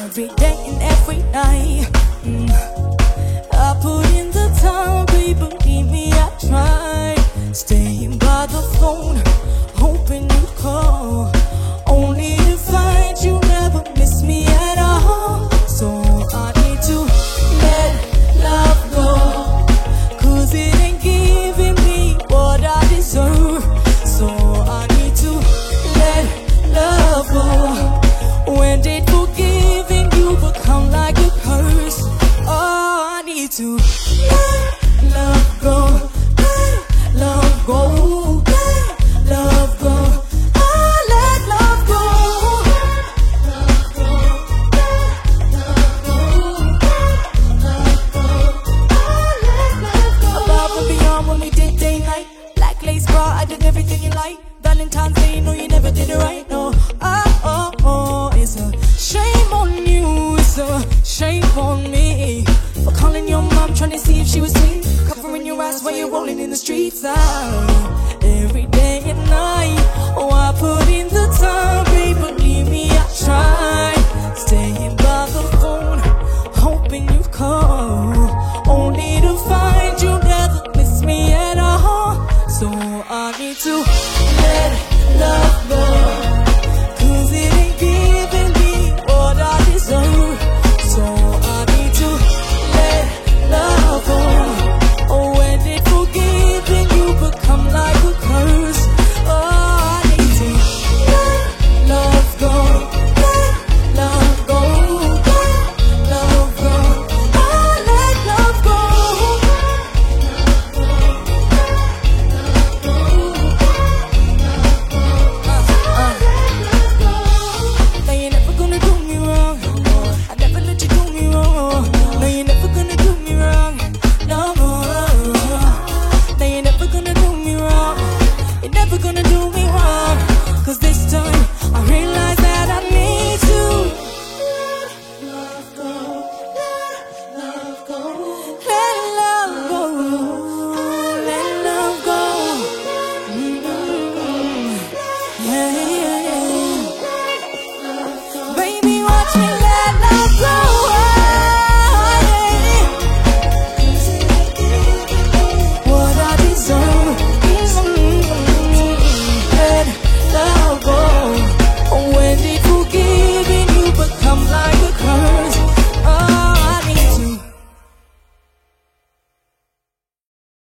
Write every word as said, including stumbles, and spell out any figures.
every day and every night. Mm. I put in the time, baby, believe me, I tried. Staying by the phone, hoping you'd call, only to find you never miss me at all. So I need to let love go, 'cause it ain't giving me what I deserve. So I need to let love go. When did forgiving you become like a curse? Oh, I need to let love go, let love go, let love go. Oh, let love go. Above and beyond when we did day night, black lace bra, I did everything you like. Valentine's Day, no, you never did it right, no. Oh, oh, oh, it's a shame on you, it's a shame on me, for calling your mom, trying to see if she was sweet, covering your ass while you're rolling in the streets. Ah, every day and night, oh, I put in the time, babe, believe me, I tried. Staying by the phone, hoping you'd call, only to find you never miss me at all. So I need to let love go, 'cause it ain't giving me what I deserve. So I need to let love go. Oh, when did forgiving you become like a curse? Oh, I need to let love go, let love go, let love go. Oh, let love go. Now you're never gonna do me wrong. I never let you do me wrong. No, you're never gonna do me wrong no more. Now you're never gonna do me wrong. You're never gonna do